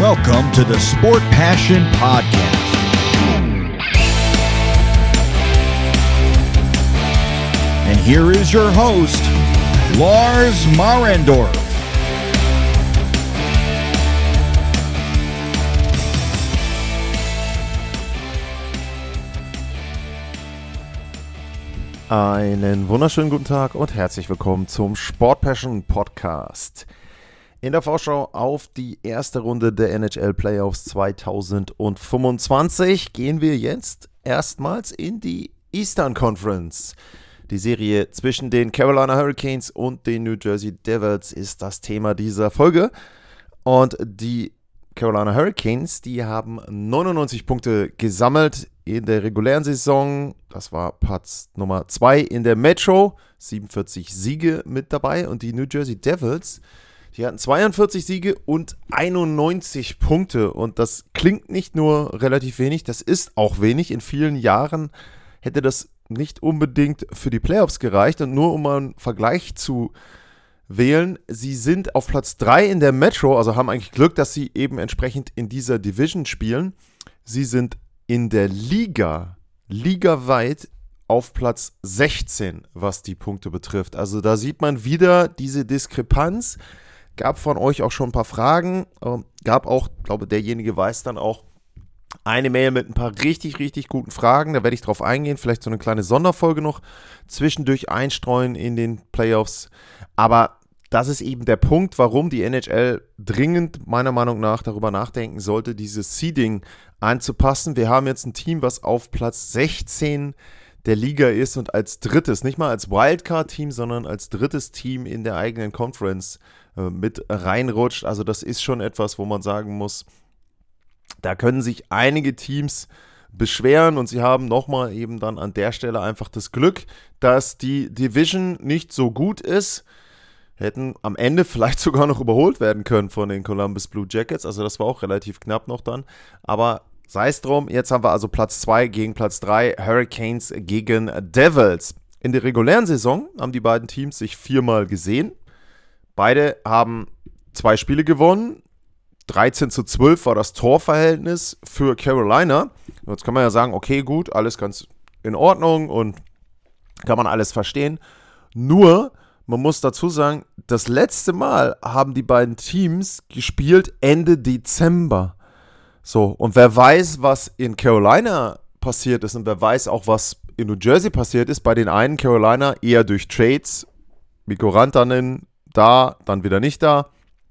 Welcome to the Sport Passion Podcast. And here is your host, Lars Marendorf. Einen wunderschönen guten Tag und herzlich willkommen zum Sport Passion Podcast. In der Vorschau auf die erste Runde der NHL Playoffs 2025 gehen wir jetzt erstmals in die Eastern Conference. Die Serie zwischen den Carolina Hurricanes und den New Jersey Devils ist das Thema dieser Folge. Und die Carolina Hurricanes, die haben 99 Punkte gesammelt in der regulären Saison. Das war Platz Nummer 2 in der Metro, 47 Siege mit dabei. Und die New Jersey Devils, die hatten 42 Siege und 91 Punkte. Und das klingt nicht nur relativ wenig, das ist auch wenig. In vielen Jahren hätte das nicht unbedingt für die Playoffs gereicht. Und nur um mal einen Vergleich zu wählen, sie sind auf Platz 3 in der Metro, also haben eigentlich Glück, dass sie eben entsprechend in dieser Division spielen. Sie sind in der ligaweit auf Platz 16, was die Punkte betrifft. Also da sieht man wieder diese Diskrepanz. Gab von euch auch schon ein paar Fragen. Gab auch, glaube derjenige weiß dann auch, eine Mail mit ein paar richtig, richtig guten Fragen. Da werde ich drauf eingehen. Vielleicht so eine kleine Sonderfolge noch zwischendurch einstreuen in den Playoffs. Aber das ist eben der Punkt, warum die NHL dringend meiner Meinung nach darüber nachdenken sollte, dieses Seeding anzupassen. Wir haben jetzt ein Team, was auf Platz 16 der Liga ist und als drittes, nicht mal als Wildcard-Team, sondern als drittes Team in der eigenen Conference mit reinrutscht. Also das ist schon etwas, wo man sagen muss, da können sich einige Teams beschweren und sie haben nochmal eben dann an der Stelle einfach das Glück, dass die Division nicht so gut ist. Hätten am Ende vielleicht sogar noch überholt werden können von den Columbus Blue Jackets. Also das war auch relativ knapp noch dann. Aber sei es drum, jetzt haben wir also Platz 2 gegen Platz 3, Hurricanes gegen Devils. In der regulären Saison haben die beiden Teams sich 4-mal gesehen. Beide haben 2 Spiele gewonnen. 13:12 war das Torverhältnis für Carolina. Jetzt kann man ja sagen, okay, gut, alles ganz in Ordnung und kann man alles verstehen. Nur, man muss dazu sagen, das letzte Mal haben die beiden Teams gespielt Ende Dezember. So, und wer weiß, was in Carolina passiert ist und wer weiß auch, was in New Jersey passiert ist, bei den einen Carolina eher durch Trades, Mikko Rantanen da, dann wieder nicht da.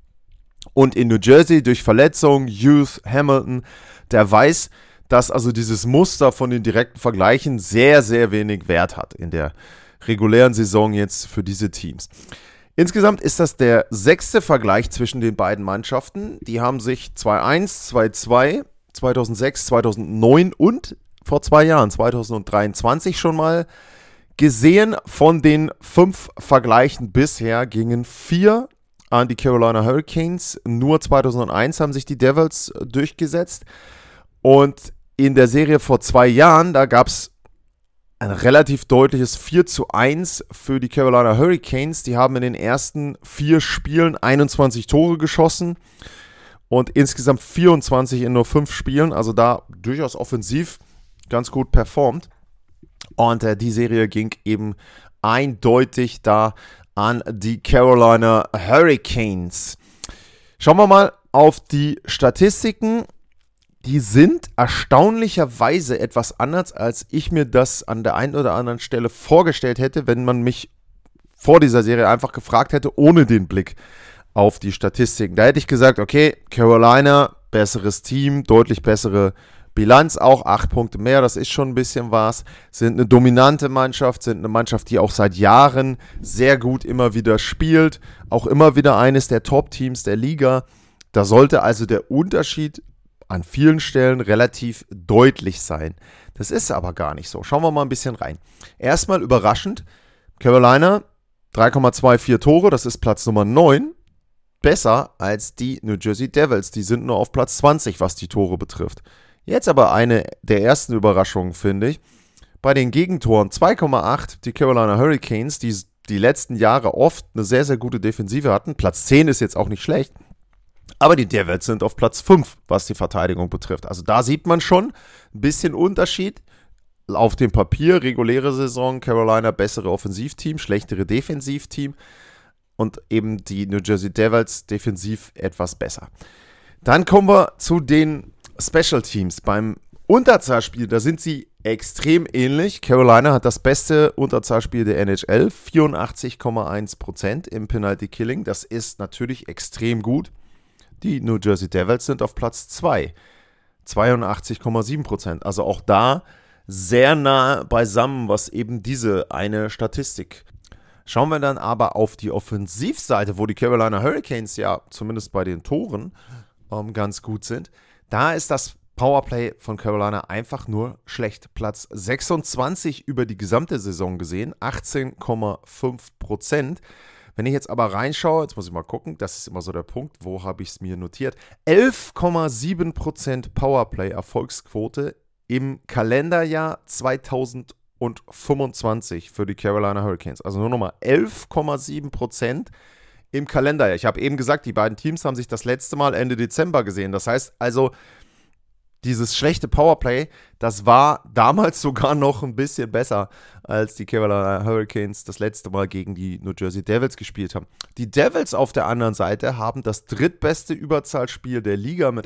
Und in New Jersey durch Verletzungen, Hughes, Hamilton, der weiß, dass also dieses Muster von den direkten Vergleichen sehr, sehr wenig Wert hat in der regulären Saison jetzt für diese Teams. Insgesamt ist das der 6. Vergleich zwischen den beiden Mannschaften. Die haben sich 2-1, 2-2, 2006, 2009 und vor 2 Jahren, 2023 schon mal gesehen. Von den 5 Vergleichen bisher gingen 4 an die Carolina Hurricanes. Nur 2001 haben sich die Devils durchgesetzt. Und in der Serie vor 2 Jahren, da gab es ein relativ deutliches 4:1 für die Carolina Hurricanes. Die haben in den ersten 4 Spielen 21 Tore geschossen und insgesamt 24 in nur 5 Spielen. Also da durchaus offensiv ganz gut performt. Und die Serie ging eben eindeutig da an die Carolina Hurricanes. Schauen wir mal auf die Statistiken. Die sind erstaunlicherweise etwas anders, als ich mir das an der einen oder anderen Stelle vorgestellt hätte, wenn man mich vor dieser Serie einfach gefragt hätte, ohne den Blick auf die Statistiken. Da hätte ich gesagt, okay, Carolina, besseres Team, deutlich bessere Bilanz, auch 8 Punkte mehr, das ist schon ein bisschen was, sind eine dominante Mannschaft, sind eine Mannschaft, die auch seit Jahren sehr gut immer wieder spielt, auch immer wieder eines der Top-Teams der Liga. Da sollte also der Unterschied an vielen Stellen relativ deutlich sein. Das ist aber gar nicht so. Schauen wir mal ein bisschen rein. Erstmal überraschend, Carolina 3,24 Tore, das ist Platz Nummer 9, besser als die New Jersey Devils, die sind nur auf Platz 20, was die Tore betrifft. Jetzt aber eine der ersten Überraschungen, finde ich. Bei den Gegentoren 2,8 die Carolina Hurricanes, die die letzten Jahre oft eine sehr, sehr gute Defensive hatten. Platz 10 ist jetzt auch nicht schlecht. Aber die Devils sind auf Platz 5, was die Verteidigung betrifft. Also da sieht man schon ein bisschen Unterschied. Auf dem Papier, reguläre Saison, Carolina bessere Offensivteam, schlechtere Defensivteam und eben die New Jersey Devils defensiv etwas besser. Dann kommen wir zu den Special Teams. Beim Unterzahlspiel, da sind sie extrem ähnlich. Carolina hat das beste Unterzahlspiel der NHL, 84,1% im Penalty Killing. Das ist natürlich extrem gut. Die New Jersey Devils sind auf Platz 2, 82,7%. Also auch da sehr nah beisammen, was eben diese eine Statistik. Schauen wir dann aber auf die Offensivseite, wo die Carolina Hurricanes ja zumindest bei den Toren ganz gut sind. Da ist das Powerplay von Carolina einfach nur schlecht. Platz 26 über die gesamte Saison gesehen, 18,5%. Wenn ich jetzt aber reinschaue, jetzt muss ich mal gucken, das ist immer so der Punkt, wo habe ich es mir notiert, 11,7% Powerplay-Erfolgsquote im Kalenderjahr 2025 für die Carolina Hurricanes. Also nur nochmal 11,7% im Kalenderjahr. Ich habe eben gesagt, die beiden Teams haben sich das letzte Mal Ende Dezember gesehen. Das heißt also, dieses schlechte Powerplay, das war damals sogar noch ein bisschen besser, als die Carolina Hurricanes das letzte Mal gegen die New Jersey Devils gespielt haben. Die Devils auf der anderen Seite haben das drittbeste Überzahlspiel der Liga mit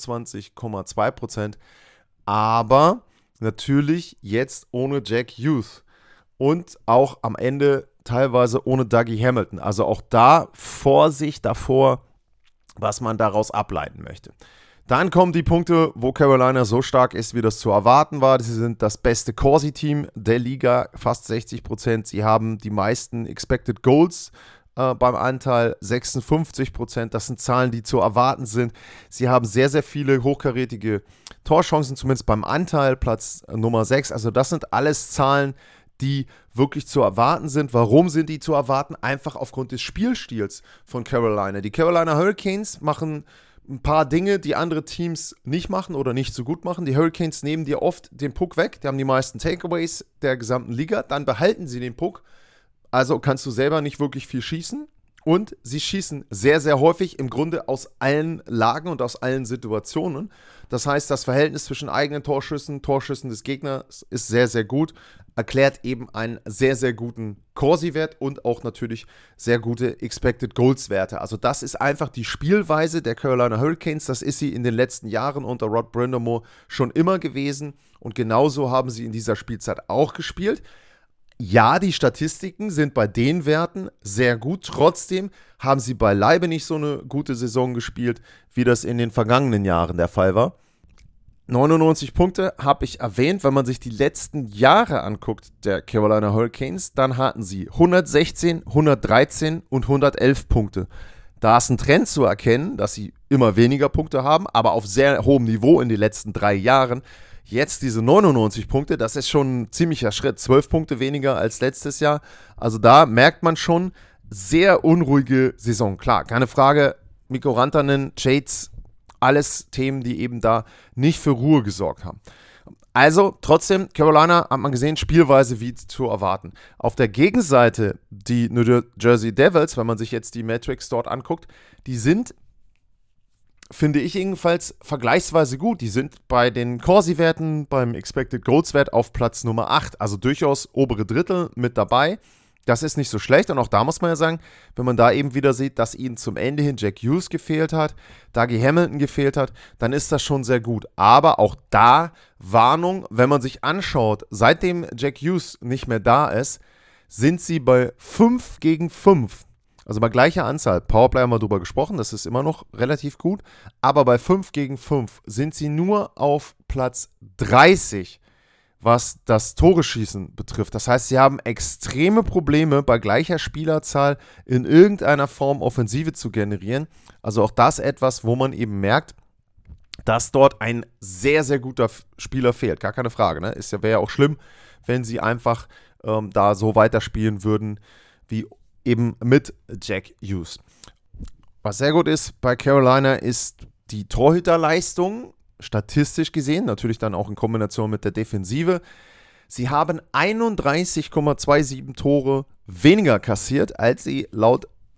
28,2%, aber natürlich jetzt ohne Jack Hughes und auch am Ende teilweise ohne Dougie Hamilton. Also auch da Vorsicht davor, was man daraus ableiten möchte. Dann kommen die Punkte, wo Carolina so stark ist, wie das zu erwarten war. Sie sind das beste Corsi-Team der Liga, fast 60%. Sie haben die meisten Expected Goals beim Anteil, 56%. Das sind Zahlen, die zu erwarten sind. Sie haben sehr, sehr viele hochkarätige Torchancen, zumindest beim Anteil, Platz Nummer 6. Also das sind alles Zahlen, die wirklich zu erwarten sind. Warum sind die zu erwarten? Einfach aufgrund des Spielstils von Carolina. Die Carolina Hurricanes machen ein paar Dinge, die andere Teams nicht machen oder nicht so gut machen. Die Hurricanes nehmen dir oft den Puck weg. Die haben die meisten Takeaways der gesamten Liga. Dann behalten sie den Puck. Also kannst du selber nicht wirklich viel schießen. Und sie schießen sehr, sehr häufig im Grunde aus allen Lagen und aus allen Situationen. Das heißt, das Verhältnis zwischen eigenen Torschüssen des Gegners ist sehr, sehr gut. Erklärt eben einen sehr, sehr guten Corsi-Wert und auch natürlich sehr gute Expected Goals-Werte. Also das ist einfach die Spielweise der Carolina Hurricanes. Das ist sie in den letzten Jahren unter Rod Brind'Amour schon immer gewesen. Und genauso haben sie in dieser Spielzeit auch gespielt. Ja, die Statistiken sind bei den Werten sehr gut. Trotzdem haben sie beileibe nicht so eine gute Saison gespielt, wie das in den vergangenen Jahren der Fall war. 99 Punkte habe ich erwähnt. Wenn man sich die letzten Jahre anguckt, der Carolina Hurricanes, dann hatten sie 116, 113 und 111 Punkte. Da ist ein Trend zu erkennen, dass sie immer weniger Punkte haben, aber auf sehr hohem Niveau in den letzten 3 Jahren. Jetzt diese 99 Punkte, das ist schon ein ziemlicher Schritt. 12 Punkte weniger als letztes Jahr. Also da merkt man schon, sehr unruhige Saison. Klar, keine Frage, Mikko Rantanen, Yates, alles Themen, die eben da nicht für Ruhe gesorgt haben. Also trotzdem, Carolina hat man gesehen, Spielweise wie zu erwarten. Auf der Gegenseite die New Jersey Devils, wenn man sich jetzt die Metrics dort anguckt, die sind, finde ich jedenfalls, vergleichsweise gut. Die sind bei den Corsi-Werten, beim Expected Goals-Wert auf Platz Nummer 8, also durchaus obere Drittel mit dabei. Das ist nicht so schlecht und auch da muss man ja sagen, wenn man da eben wieder sieht, dass ihnen zum Ende hin Jack Hughes gefehlt hat, Dougie Hamilton gefehlt hat, dann ist das schon sehr gut. Aber auch da Warnung, wenn man sich anschaut, seitdem Jack Hughes nicht mehr da ist, sind sie bei 5 gegen 5. Also bei gleicher Anzahl. Powerplay haben wir drüber gesprochen, das ist immer noch relativ gut. Aber bei 5 gegen 5 sind sie nur auf Platz 30, was das Tore-Schießen betrifft. Das heißt, sie haben extreme Probleme, bei gleicher Spielerzahl in irgendeiner Form Offensive zu generieren. Also auch das etwas, wo man eben merkt, dass dort ein sehr, sehr guter Spieler fehlt. Gar keine Frage. Ne? Wäre ja auch schlimm, wenn sie einfach da so weiterspielen würden, wie eben mit Jack Hughes. Was sehr gut ist bei Carolina ist die Torhüterleistung, statistisch gesehen, natürlich dann auch in Kombination mit der Defensive. Sie haben 31,27 Tore weniger kassiert, als sie laut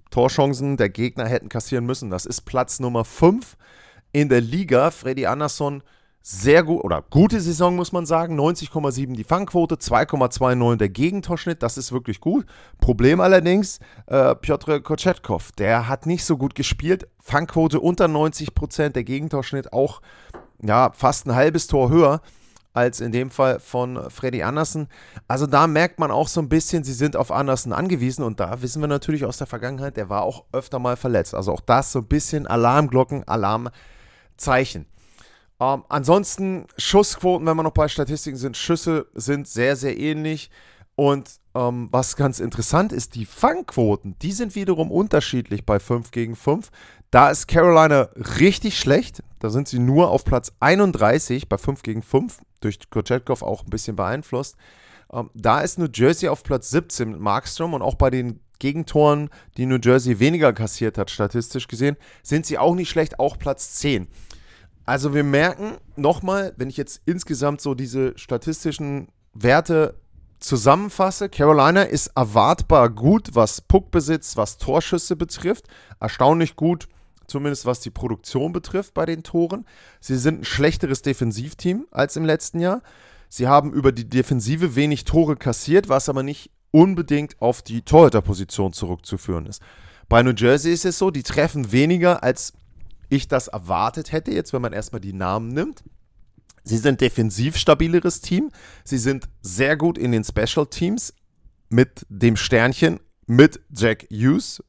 Torchancen der Gegner hätten kassieren müssen. Das ist Platz Nummer 5 in der Liga. Freddy Andersson, sehr gut, oder gute Saison, muss man sagen. 90,7 die Fangquote, 2,29 der Gegentorschnitt, das ist wirklich gut. Problem allerdings, Piotr Kochetkov, der hat nicht so gut gespielt. Fangquote unter 90%, der Gegentorschnitt auch fast ein halbes Tor höher als in dem Fall von Freddy Andersson. Also da merkt man auch so ein bisschen, sie sind auf Andersson angewiesen und da wissen wir natürlich aus der Vergangenheit, der war auch öfter mal verletzt. Also auch das so ein bisschen Alarmglocken, Alarmzeichen. Ansonsten Schussquoten, wenn wir noch bei Statistiken sind, Schüsse sind sehr, sehr ähnlich und was ganz interessant ist, die Fangquoten, die sind wiederum unterschiedlich bei 5 gegen 5. Da ist Carolina richtig schlecht, da sind sie nur auf Platz 31 bei 5 gegen 5, durch Kochetkov auch ein bisschen beeinflusst. Da ist New Jersey auf Platz 17 mit Markstrom und auch bei den Gegentoren, die New Jersey weniger kassiert hat, statistisch gesehen, sind sie auch nicht schlecht, auch Platz 10. Also wir merken nochmal, wenn ich jetzt insgesamt so diese statistischen Werte zusammenfasse, Carolina ist erwartbar gut, was Puckbesitz, was Torschüsse betrifft. Erstaunlich gut, zumindest was die Produktion betrifft bei den Toren. Sie sind ein schlechteres Defensivteam als im letzten Jahr. Sie haben über die Defensive wenig Tore kassiert, was aber nicht unbedingt auf die Torhüterposition zurückzuführen ist. Bei New Jersey ist es so, die treffen weniger, als ich das erwartet hätte, jetzt wenn man erstmal die Namen nimmt. Sie sind defensiv stabileres Team. Sie sind sehr gut in den Special Teams mit dem Sternchen, mit Jack Hughes,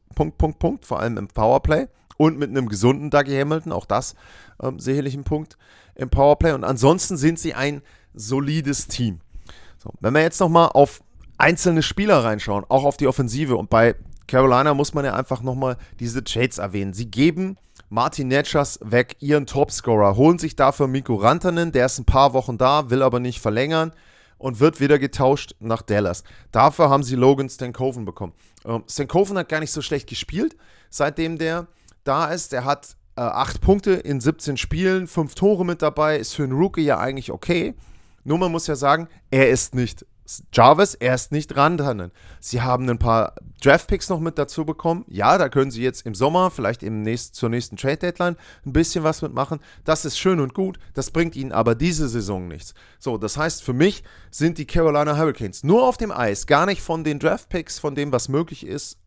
vor allem im Powerplay und mit einem gesunden Dougie Hamilton, auch das sicherlich ein Punkt im Powerplay. Und ansonsten sind sie ein solides Team. So, wenn wir jetzt nochmal auf einzelne Spieler reinschauen, auch auf die Offensive und bei Carolina muss man ja einfach nochmal diese Trades erwähnen. Sie geben Martin Necas weg, ihren Topscorer, holen sich dafür Mikko Rantanen, der ist ein paar Wochen da, will aber nicht verlängern und wird wieder getauscht nach Dallas. Dafür haben sie Logan Stankoven bekommen. Stankoven hat gar nicht so schlecht gespielt, seitdem der da ist. Der hat 8 Punkte in 17 Spielen, 5 Tore mit dabei, ist für einen Rookie ja eigentlich okay. Nur man muss ja sagen, er ist nicht Jarvis, er ist nicht Rantanen. Sie haben ein paar Draftpicks noch mit dazu bekommen. Ja, da können sie jetzt im Sommer, vielleicht zur nächsten Trade-Deadline, ein bisschen was mitmachen. Das ist schön und gut, das bringt ihnen aber diese Saison nichts. So, das heißt, für mich sind die Carolina Hurricanes nur auf dem Eis, gar nicht von den Draftpicks, von dem, was möglich ist,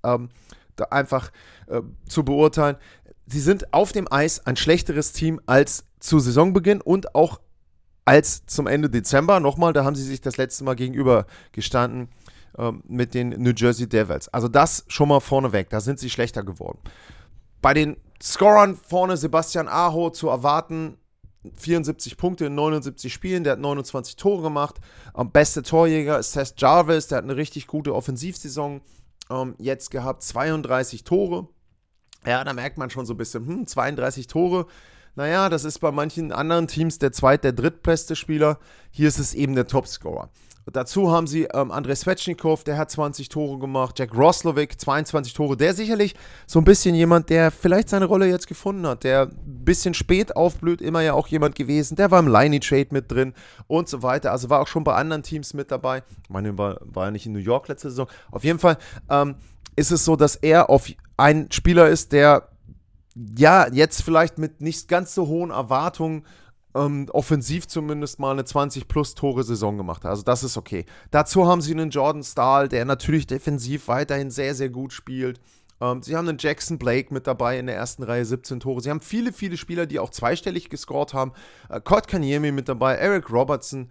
zu beurteilen. Sie sind auf dem Eis ein schlechteres Team als zu Saisonbeginn und auch als zum Ende Dezember. Nochmal, da haben sie sich das letzte Mal gegenüber gestanden mit den New Jersey Devils. Also das schon mal vorneweg, da sind sie schlechter geworden. Bei den Scorern vorne Sebastian Aho zu erwarten, 74 Punkte in 79 Spielen, der hat 29 Tore gemacht. Beste Torjäger ist Seth Jarvis, der hat eine richtig gute Offensivsaison jetzt gehabt, 32 Tore. Ja, da merkt man schon so ein bisschen, 32 Tore. Naja, das ist bei manchen anderen Teams der der drittbeste Spieler. Hier ist es eben der Topscorer. Dazu haben sie Andrei Svechnikov, der hat 20 Tore gemacht. Jack Roslovic, 22 Tore. Der sicherlich so ein bisschen jemand, der vielleicht seine Rolle jetzt gefunden hat. Der ein bisschen spät aufblüht, immer ja auch jemand gewesen. Der war im Liney-Trade mit drin und so weiter. Also war auch schon bei anderen Teams mit dabei. Ich meine, war ja nicht in New York letzte Saison. Auf jeden Fall ist es so, dass er ein Spieler ist, der ja, jetzt vielleicht mit nicht ganz so hohen Erwartungen offensiv zumindest mal eine 20-plus-Tore-Saison gemacht hat. Also das ist okay. Dazu haben sie einen Jordan Staal, der natürlich defensiv weiterhin sehr, sehr gut spielt. Sie haben einen Jackson Blake mit dabei in der ersten Reihe, 17 Tore. Sie haben viele, viele Spieler, die auch zweistellig gescored haben. Kotkaniemi mit dabei, Eric Robinson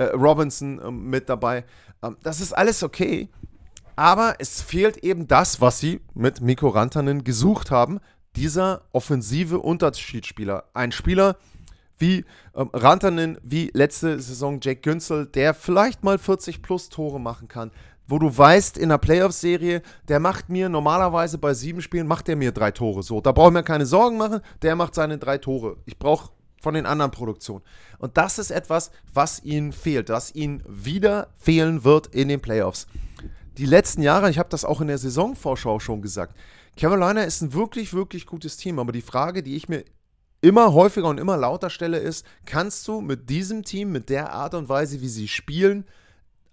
mit dabei. Das ist alles okay. Aber es fehlt eben das, was sie mit Mikko Rantanen gesucht haben. Dieser offensive Unterschiedsspieler. Ein Spieler wie Rantanen, wie letzte Saison Jake Günzel, der vielleicht mal 40 plus Tore machen kann, wo du weißt, in der Playoff-Serie, der macht mir normalerweise bei 7 Spielen, macht er mir 3 Tore. So, da brauche ich mir keine Sorgen machen, der macht seine 3 Tore. Ich brauche von den anderen Produktionen. Und das ist etwas, was ihnen fehlt, was ihnen wieder fehlen wird in den Playoffs. Die letzten Jahre, ich habe das auch in der Saisonvorschau schon gesagt, Carolina ist ein wirklich, wirklich gutes Team, aber die Frage, die ich mir immer häufiger und immer lauter stelle, ist, kannst du mit diesem Team, mit der Art und Weise, wie sie spielen,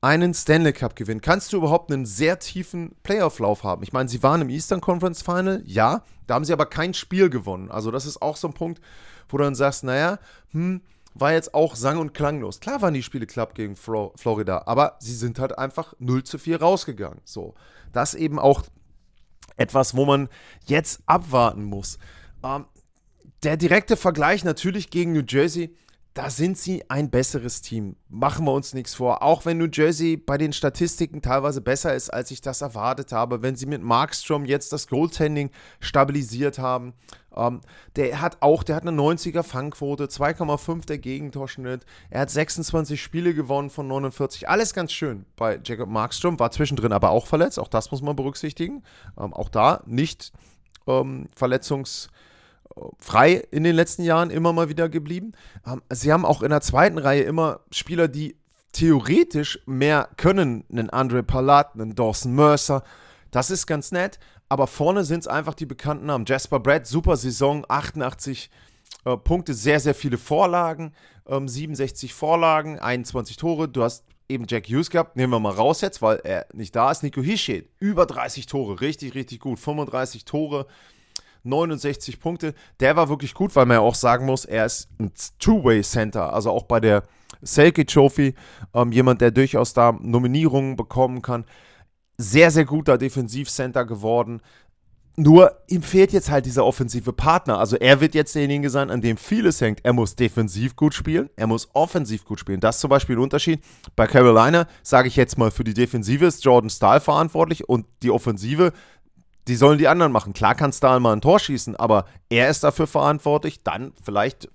einen Stanley Cup gewinnen, kannst du überhaupt einen sehr tiefen Playoff-Lauf haben. Ich meine, sie waren im Eastern Conference Final, ja, da haben sie aber kein Spiel gewonnen. Also das ist auch so ein Punkt, wo du dann sagst, naja, war jetzt auch sang- und klanglos. Klar waren die Spiele knapp gegen Florida, aber sie sind halt einfach 0-4 rausgegangen. So, das eben auch etwas, wo man jetzt abwarten muss. Der direkte Vergleich natürlich gegen New Jersey, da sind sie ein besseres Team. Machen wir uns nichts vor. Auch wenn New Jersey bei den Statistiken teilweise besser ist, als ich das erwartet habe. Wenn sie mit Markstrom jetzt das Goaltending stabilisiert haben. Der hat eine 90er Fangquote, 2,5 der Gegentorschnitt. Er hat 26 Spiele gewonnen von 49. Alles ganz schön bei Jacob Markstrom. War zwischendrin aber auch verletzt. Auch das muss man berücksichtigen. Auch da nicht verletzungsfrei in den letzten Jahren immer mal wieder geblieben. Sie haben auch in der zweiten Reihe immer Spieler, die theoretisch mehr können. Einen Andre Palat, einen Dawson Mercer. Das ist ganz nett. Aber vorne sind es einfach die bekannten Namen. Jasper Bratt, super Saison, 88 Punkte, sehr, sehr viele Vorlagen. 67 Vorlagen, 21 Tore. Du hast eben Jack Hughes gehabt, nehmen wir mal raus jetzt, weil er nicht da ist. Nico Hischier, über 30 Tore, richtig, richtig gut. 35 Tore. 69 Punkte, der war wirklich gut, weil man ja auch sagen muss, er ist ein Two-Way-Center, also auch bei der Selke Trophy, jemand, der durchaus da Nominierungen bekommen kann. Sehr, sehr guter Defensivcenter geworden. Nur ihm fehlt jetzt halt dieser offensive Partner. Also er wird jetzt derjenige sein, an dem vieles hängt. Er muss defensiv gut spielen, er muss offensiv gut spielen. Das ist zum Beispiel ein Unterschied. Bei Carolina, sage ich jetzt mal, für die Defensive ist Jordan Staal verantwortlich und die Offensive, die sollen die anderen machen. Klar kann Staal mal ein Tor schießen, aber er ist dafür verantwortlich. Dann vielleicht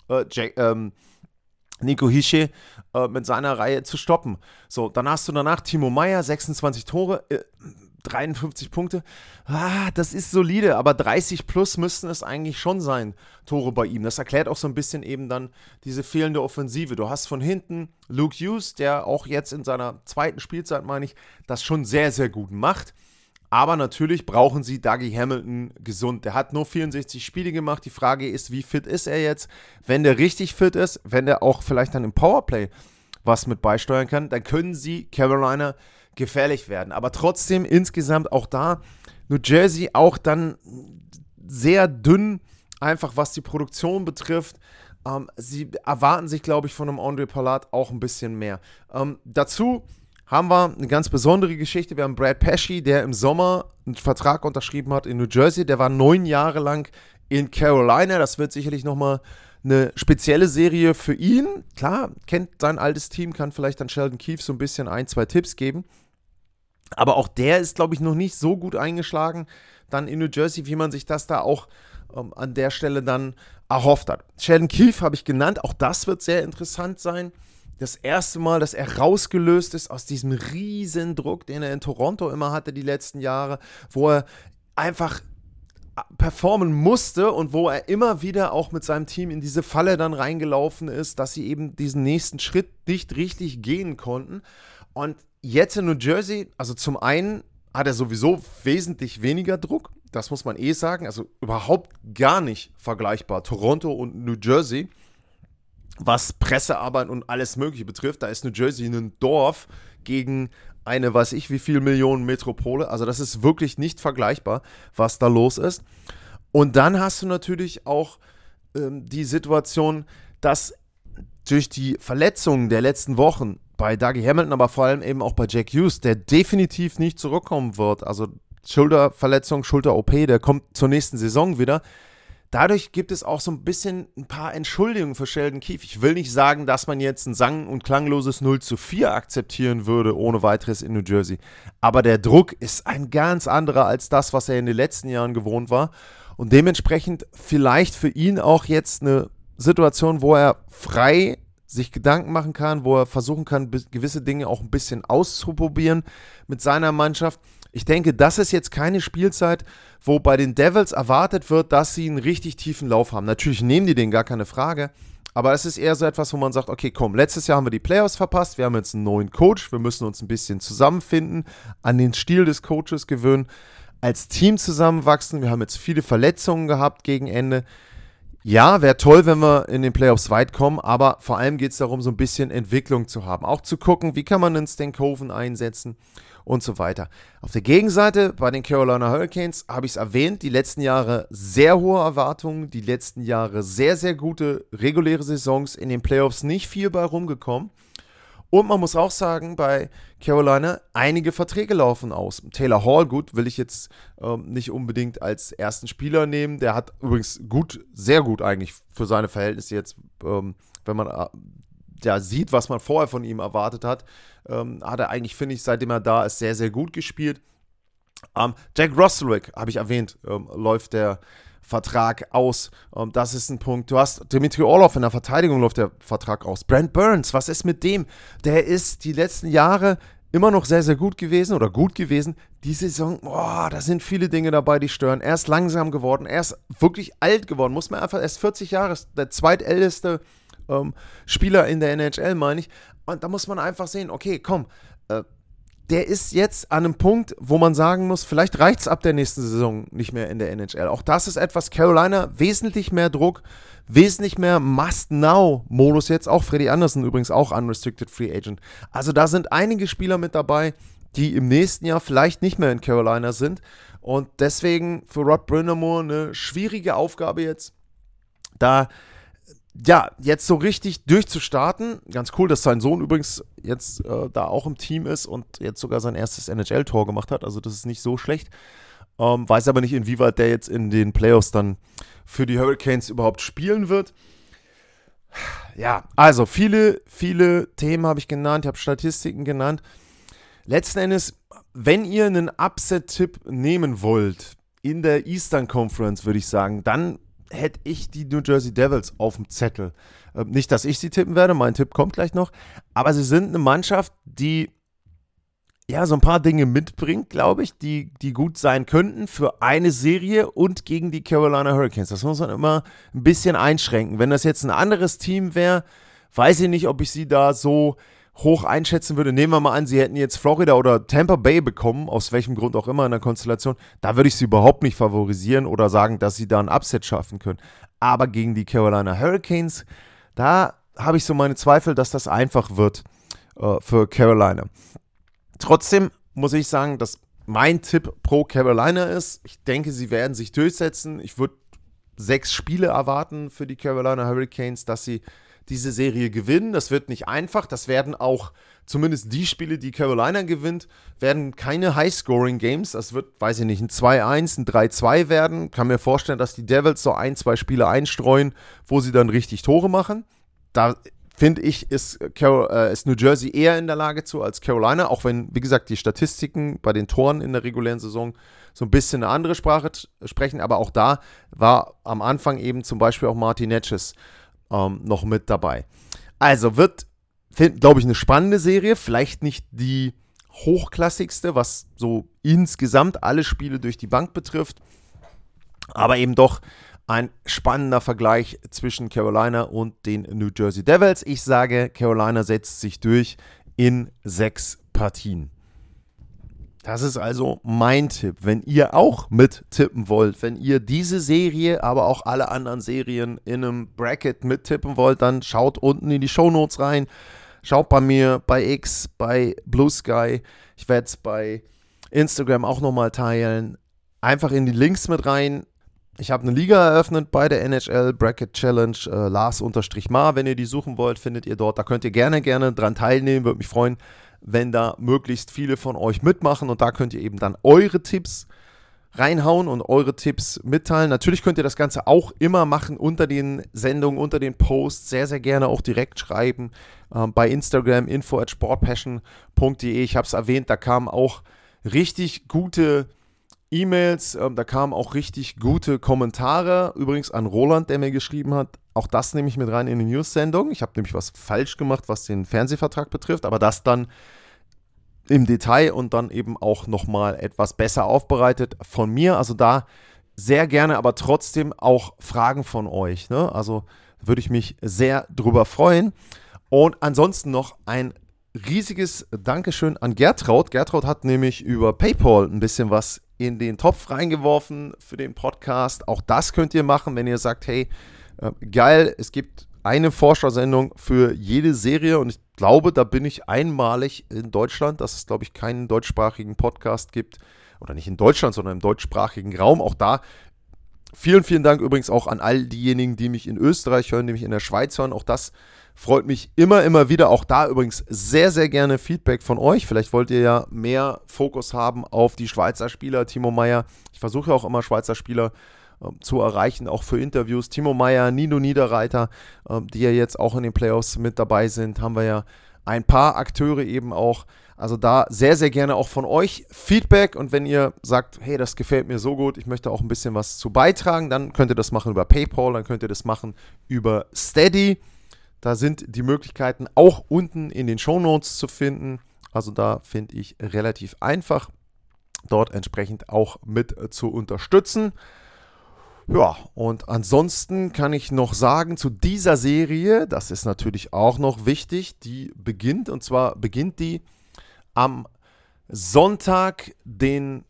Nico Hischier mit seiner Reihe zu stoppen. So, dann hast du danach Timo Meier, 26 Tore, 53 Punkte. Das ist solide, aber 30 plus müssten es eigentlich schon sein, Tore bei ihm. Das erklärt auch so ein bisschen eben dann diese fehlende Offensive. Du hast von hinten Luke Hughes, der auch jetzt in seiner zweiten Spielzeit, meine ich, das schon sehr, sehr gut macht. Aber natürlich brauchen sie Dougie Hamilton gesund. Der hat nur 64 Spiele gemacht. Die Frage ist, wie fit ist er jetzt? Wenn der richtig fit ist, wenn der auch vielleicht dann im Powerplay was mit beisteuern kann, dann können sie Carolina gefährlich werden. Aber trotzdem insgesamt auch da New Jersey auch dann sehr dünn, einfach was die Produktion betrifft. Sie erwarten sich, glaube ich, von einem Andre Palat auch ein bisschen mehr. Dazu haben wir eine ganz besondere Geschichte. Wir haben Brad Pesci, der im Sommer einen Vertrag unterschrieben hat in New Jersey. Der war 9 Jahre lang in Carolina. Das wird sicherlich nochmal eine spezielle Serie für ihn. Klar, kennt sein altes Team, kann vielleicht dann Sheldon Keefe so ein bisschen 1-2 Tipps geben. Aber auch der ist, glaube ich, noch nicht so gut eingeschlagen dann in New Jersey, wie man sich das da auch an der Stelle dann erhofft hat. Sheldon Keefe habe ich genannt. Auch das wird sehr interessant sein. Das erste Mal, dass er rausgelöst ist aus diesem riesen Druck, den er in Toronto immer hatte die letzten Jahre, wo er einfach performen musste und wo er immer wieder auch mit seinem Team in diese Falle dann reingelaufen ist, dass sie eben diesen nächsten Schritt nicht richtig gehen konnten. Und jetzt in New Jersey, also zum einen hat er sowieso wesentlich weniger Druck, das muss man sagen, also überhaupt gar nicht vergleichbar, Toronto und New Jersey. Was Pressearbeit und alles Mögliche betrifft, da ist New Jersey ein Dorf gegen eine, weiß ich wie viel Millionen Metropole. Also das ist wirklich nicht vergleichbar, was da los ist. Und dann hast du natürlich auch die Situation, dass durch die Verletzungen der letzten Wochen bei Dougie Hamilton, aber vor allem eben auch bei Jack Hughes, der definitiv nicht zurückkommen wird. Also Schulterverletzung, Schulter-OP, der kommt zur nächsten Saison wieder. Dadurch gibt es auch so ein bisschen ein paar Entschuldigungen für Sheldon Keefe. Ich will nicht sagen, dass man jetzt ein sang- und klangloses 0-4 akzeptieren würde, ohne weiteres in New Jersey. Aber der Druck ist ein ganz anderer als das, was er in den letzten Jahren gewohnt war. Und dementsprechend vielleicht für ihn auch jetzt eine Situation, wo er frei sich Gedanken machen kann, wo er versuchen kann, gewisse Dinge auch ein bisschen auszuprobieren mit seiner Mannschaft. Ich denke, das ist jetzt keine Spielzeit, wo bei den Devils erwartet wird, dass sie einen richtig tiefen Lauf haben. Natürlich nehmen die den, gar keine Frage, aber es ist eher so etwas, wo man sagt, okay, komm, letztes Jahr haben wir die Playoffs verpasst, wir haben jetzt einen neuen Coach, wir müssen uns ein bisschen zusammenfinden, an den Stil des Coaches gewöhnen, als Team zusammenwachsen, wir haben jetzt viele Verletzungen gehabt gegen Ende. Ja, wäre toll, wenn wir in den Playoffs weit kommen, aber vor allem geht es darum, so ein bisschen Entwicklung zu haben. Auch zu gucken, wie kann man einen Stankoven einsetzen und so weiter. Auf der Gegenseite bei den Carolina Hurricanes habe ich es erwähnt, die letzten Jahre sehr hohe Erwartungen, die letzten Jahre sehr, sehr gute reguläre Saisons, in den Playoffs nicht viel bei rumgekommen. Und man muss auch sagen, bei Carolina, einige Verträge laufen aus. Taylor Hall, gut, will ich jetzt nicht unbedingt als ersten Spieler nehmen. Der hat übrigens sehr gut eigentlich für seine Verhältnisse jetzt, wenn man sieht, was man vorher von ihm erwartet hat, hat er eigentlich, finde ich, seitdem er da ist, sehr, sehr gut gespielt. Jack Roslovic, habe ich erwähnt, läuft der Vertrag aus. Das ist ein Punkt. Du hast Dmitry Orlov in der Verteidigung, läuft der Vertrag aus. Brent Burns, was ist mit dem? Der ist die letzten Jahre immer noch sehr, sehr gut gewesen. Die Saison, da sind viele Dinge dabei, die stören. Er ist langsam geworden, er ist wirklich alt geworden. Muss man einfach, er ist 40 Jahre, der zweitälteste Spieler in der NHL, meine ich. Und da muss man einfach sehen, okay, komm, der ist jetzt an einem Punkt, wo man sagen muss, vielleicht reicht es ab der nächsten Saison nicht mehr in der NHL. Auch das ist etwas, Carolina, wesentlich mehr Druck, wesentlich mehr Must-Now-Modus jetzt. Auch Freddie Anderson übrigens auch Unrestricted Free Agent. Also da sind einige Spieler mit dabei, die im nächsten Jahr vielleicht nicht mehr in Carolina sind. Und deswegen für Rod Brind'Amour eine schwierige Aufgabe jetzt, da jetzt so richtig durchzustarten. Ganz cool, dass sein Sohn übrigens jetzt da auch im Team ist und jetzt sogar sein erstes NHL-Tor gemacht hat. Also das ist nicht so schlecht. Weiß aber nicht, inwieweit der jetzt in den Playoffs dann für die Hurricanes überhaupt spielen wird. Ja, also viele, viele Themen habe ich genannt. Ich habe Statistiken genannt. Letzten Endes, wenn ihr einen Upset-Tipp nehmen wollt in der Eastern Conference, würde ich sagen, dann hätte ich die New Jersey Devils auf dem Zettel. Nicht, dass ich sie tippen werde, mein Tipp kommt gleich noch, aber sie sind eine Mannschaft, die so ein paar Dinge mitbringt, glaube ich, die gut sein könnten für eine Serie und gegen die Carolina Hurricanes. Das muss man immer ein bisschen einschränken. Wenn das jetzt ein anderes Team wäre, weiß ich nicht, ob ich sie da so hoch einschätzen würde. Nehmen wir mal an, sie hätten jetzt Florida oder Tampa Bay bekommen, aus welchem Grund auch immer in der Konstellation. Da würde ich sie überhaupt nicht favorisieren oder sagen, dass sie da ein Upset schaffen können. Aber gegen die Carolina Hurricanes, da habe ich so meine Zweifel, dass das einfach wird für Carolina. Trotzdem muss ich sagen, dass mein Tipp pro Carolina ist. Ich denke, sie werden sich durchsetzen. Ich würde 6 Spiele erwarten für die Carolina Hurricanes, dass sie diese Serie gewinnen. Das wird nicht einfach. Das werden auch zumindest die Spiele, die Carolina gewinnt, werden keine High-Scoring-Games. Das wird, weiß ich nicht, ein 2-1, ein 3-2 werden. Kann mir vorstellen, dass die Devils so 1-2 Spiele einstreuen, wo sie dann richtig Tore machen. Da finde ich, ist New Jersey eher in der Lage zu als Carolina, auch wenn, wie gesagt, die Statistiken bei den Toren in der regulären Saison so ein bisschen eine andere Sprache sprechen. Aber auch da war am Anfang eben zum Beispiel auch Martin Necas noch mit dabei. Also wird, glaube ich, eine spannende Serie. Vielleicht nicht die hochklassigste, was so insgesamt alle Spiele durch die Bank betrifft. Aber eben doch ein spannender Vergleich zwischen Carolina und den New Jersey Devils. Ich sage, Carolina setzt sich durch in 6 Partien. Das ist also mein Tipp. Wenn ihr auch mittippen wollt, wenn ihr diese Serie, aber auch alle anderen Serien in einem Bracket mittippen wollt, dann schaut unten in die Shownotes rein. Schaut bei mir, bei X, bei Blue Sky. Ich werde es bei Instagram auch nochmal teilen. Einfach in die Links mit rein. Ich habe eine Liga eröffnet bei der NHL Bracket Challenge, Lars_Mar. Wenn ihr die suchen wollt, findet ihr dort. Da könnt ihr gerne dran teilnehmen. Würde mich freuen, wenn da möglichst viele von euch mitmachen. Und da könnt ihr eben dann eure Tipps reinhauen und eure Tipps mitteilen. Natürlich könnt ihr das Ganze auch immer machen unter den Sendungen, unter den Posts. Sehr, sehr gerne auch direkt schreiben. Bei Instagram info@sportpassion.de. Ich habe es erwähnt, da kamen auch richtig gute E-Mails, da kamen auch richtig gute Kommentare. Übrigens an Roland, der mir geschrieben hat, auch das nehme ich mit rein in die News-Sendung. Ich habe nämlich was falsch gemacht, was den Fernsehvertrag betrifft, aber das dann im Detail und dann eben auch nochmal etwas besser aufbereitet von mir. Also da sehr gerne, aber trotzdem auch Fragen von euch, ne? Also würde ich mich sehr drüber freuen. Und ansonsten noch ein riesiges Dankeschön an Gertraud. Gertraud hat nämlich über PayPal ein bisschen was in den Topf reingeworfen für den Podcast. Auch das könnt ihr machen, wenn ihr sagt, hey, Geil, es gibt eine Vorschau-Sendung für jede Serie und ich glaube, da bin ich einmalig in Deutschland, dass es, glaube ich, keinen deutschsprachigen Podcast gibt, oder nicht in Deutschland, sondern im deutschsprachigen Raum. Auch da vielen, vielen Dank übrigens auch an all diejenigen, die mich in Österreich hören, die mich in der Schweiz hören. Auch das freut mich immer, immer wieder. Auch da übrigens sehr, sehr gerne Feedback von euch. Vielleicht wollt ihr ja mehr Fokus haben auf die Schweizer Spieler. Timo Meyer, ich versuche ja auch immer Schweizer Spieler zu erreichen, auch für Interviews. Timo Meyer, Nino Niederreiter, die ja jetzt auch in den Playoffs mit dabei sind, haben wir ja ein paar Akteure eben auch. Also da sehr, sehr gerne auch von euch Feedback. Und wenn ihr sagt, hey, das gefällt mir so gut, ich möchte auch ein bisschen was zu beitragen, dann könnt ihr das machen über PayPal, dann könnt ihr das machen über Steady. Da sind die Möglichkeiten auch unten in den Shownotes zu finden. Also da finde ich relativ einfach, dort entsprechend auch mit zu unterstützen. Ja, und ansonsten kann ich noch sagen, zu dieser Serie, das ist natürlich auch noch wichtig, die beginnt, und zwar beginnt die am Sonntag, den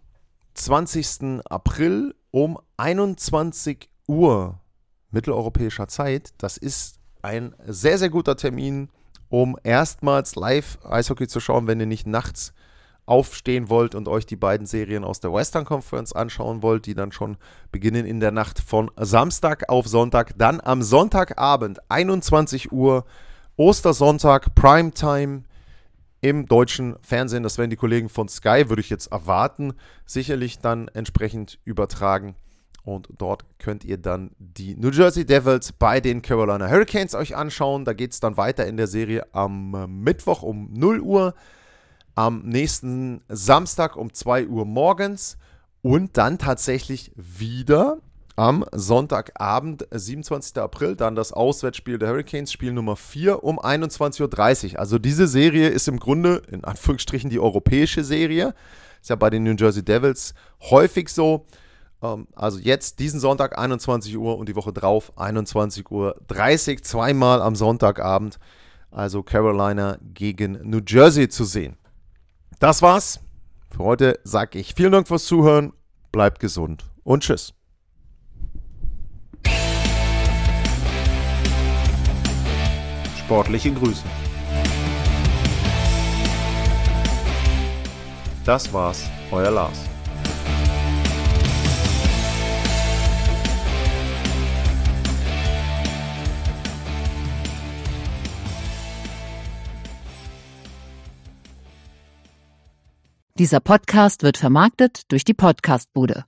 20. April um 21 Uhr mitteleuropäischer Zeit. Das ist ein sehr, sehr guter Termin, um erstmals live Eishockey zu schauen, wenn ihr nicht nachts aufstehen wollt und euch die beiden Serien aus der Western Conference anschauen wollt, die dann schon beginnen in der Nacht von Samstag auf Sonntag. Dann am Sonntagabend, 21 Uhr, Ostersonntag, Primetime im deutschen Fernsehen. Das werden die Kollegen von Sky, würde ich jetzt erwarten, sicherlich dann entsprechend übertragen. Und dort könnt ihr dann die New Jersey Devils bei den Carolina Hurricanes euch anschauen. Da geht es dann weiter in der Serie am Mittwoch um 0 Uhr. Am nächsten Samstag um 2 Uhr morgens und dann tatsächlich wieder am Sonntagabend, 27. April, dann das Auswärtsspiel der Hurricanes, Spiel Nummer 4 um 21.30 Uhr. Also diese Serie ist im Grunde, in Anführungsstrichen, die europäische Serie. Ist ja bei den New Jersey Devils häufig so. Also jetzt diesen Sonntag 21 Uhr und die Woche drauf 21.30 Uhr, zweimal am Sonntagabend. Also Carolina gegen New Jersey zu sehen. Das war's. Für heute sage ich vielen Dank fürs Zuhören, bleibt gesund und tschüss. Sportliche Grüße. Das war's, euer Lars. Dieser Podcast wird vermarktet durch die Podcastbude.